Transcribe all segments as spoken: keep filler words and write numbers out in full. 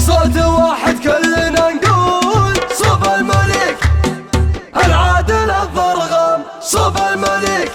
صوت واحد كلنا نقول صوب الملك العادل الضرغم، صوب الملك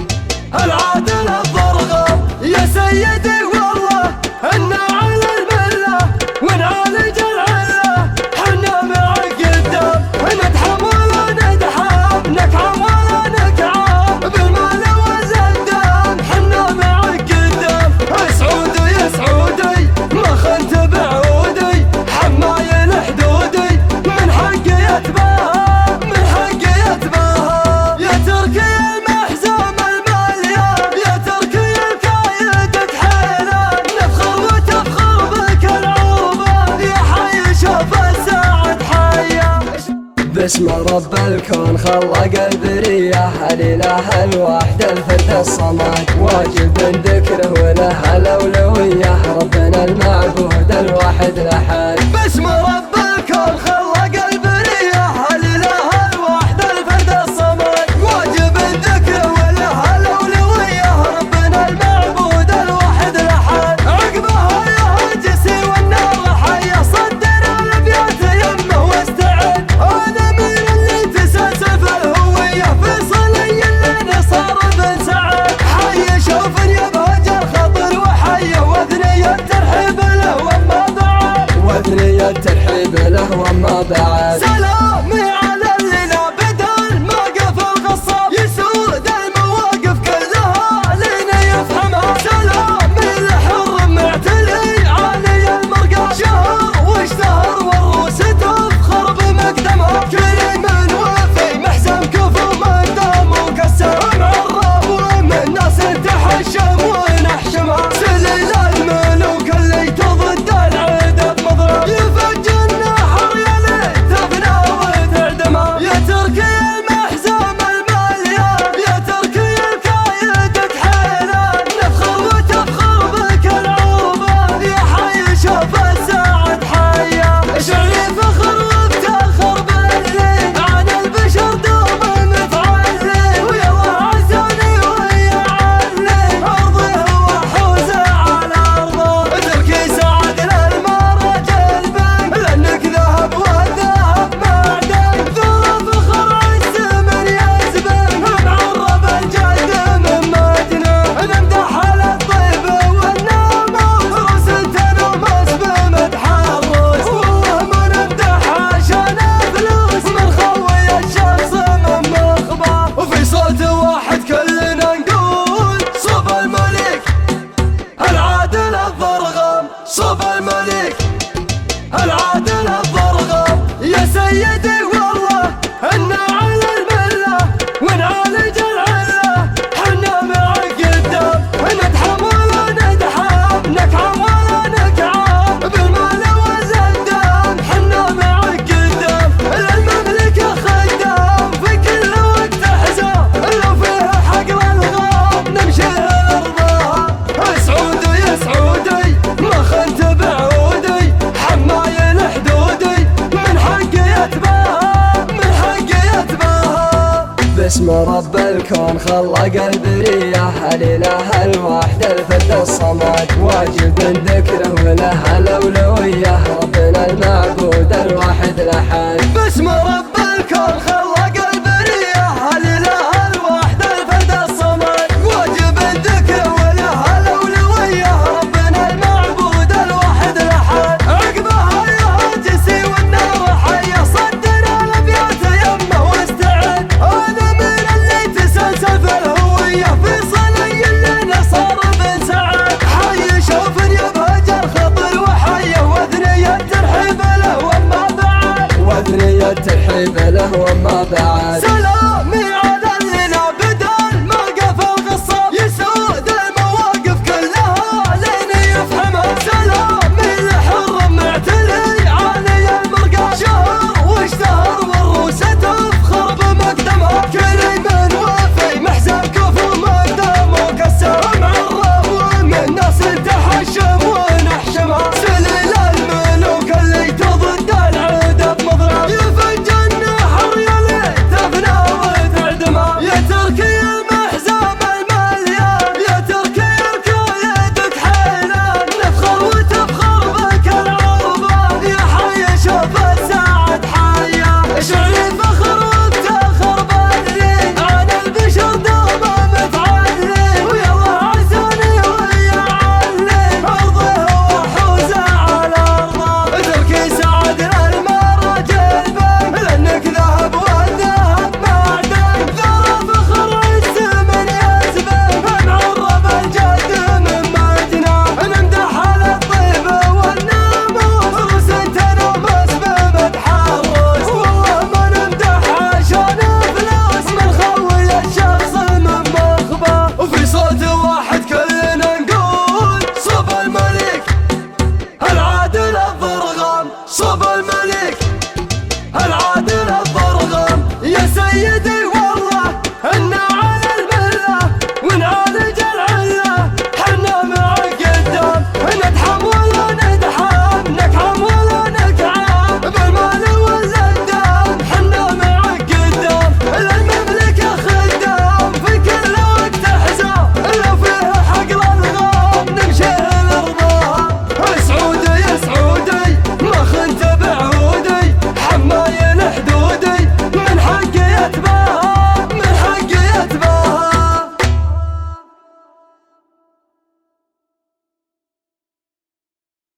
العادل الضرغم. يا سيدي والله إنا على الملة ونعالج العلة، حنا معك قدام نتحمل وندحم، نكعم ولا نكعم بالمال والزندام، حنا معك قدام. سعودي يا سعودي ما خنت بعودي، حماي الحدودي من حقي يتباهى، من حقي يتباهى. يا تركي المحزوم المليان، يا تركي الكايدك حيلان، نفخر وتفخر بك العروبة، يا حي شوف الساعد حيا. باسم رب الكون خلق البرية، الإله الواحد الفرد الصمد، واجب ذكره وله الأولوية، ربنا المعبود الواحد الأحد. باسم رب الكون خلق البرية، الإله الواحد الفرد الصمد، واجب ذكره وله الأولوية، ربنا المعبود الواحد الأحد. عقبها يا هجسي والنار حية، صدر الأبيات يمه واستعد، هذا من اللي تسلسل الهوية، فيصلي اللي صار بن سعد. حي شوف يبهج الخطر وحي، واثني الترحيب له وما بعد، واثني الترحيب له وما بعد. سلامي على اللي لا بدل ما قف الغصاب، يسود المواقف كلها لين يفهمها. سلامي لحر معتلي عالي المرقى، شهر واشتهر والروس تفخر بمقدمها. كريم وفي محزم كفو مقدام وكسر، معرب ومن ناس تحشم ونحشمها. سليل الملوك اللي تضد العيد بمضرب، يفجر النحر يا ليت تفنى وتعدمها. يا تركي المحزوم المليان، يا تركي الكايدك حيلان، نفخر وتفخر بك العروبة، يا حي شوف الساعد حيا. شعري فخر وافتخر باللي عن البشر دوم متعلي، ويلا عزوني ويا علي، أرضي هو حوزة على أرضه. تركي سعد للمرج البن، لأنك ذهب والذهب معدن، ذو فخر عز من يزبن، معرب الجد من مدنه. نمدح على الطيب والناموس، روس تنومس بمدح الروس، والله ما نمدح عشان فلوس، من خوي الشخص من مخبى. وفي صوت واحد كلنا نقول صوب الملك العادل الضرغم، صوب الملك العادل الضرغم. يا سيدي والله إنا على الملة ونعالج العلة، حنا معك قدام نتحمل وندحم، نكعم ولا نكعم بالمال والزندام، حنا معك قدام. المملكة خدام في كل وقت حزام، لو فيها حقل الغام نمشي لأرضها. سعودي يا سعودي ما خنت بعودي، حماي الحدودي من حقي يتباهى، من حقي يتباهى. باسم رب الكون خلق البرية، الإله الواحد الفرد الصمد، واجب ذكره وله الأولوية،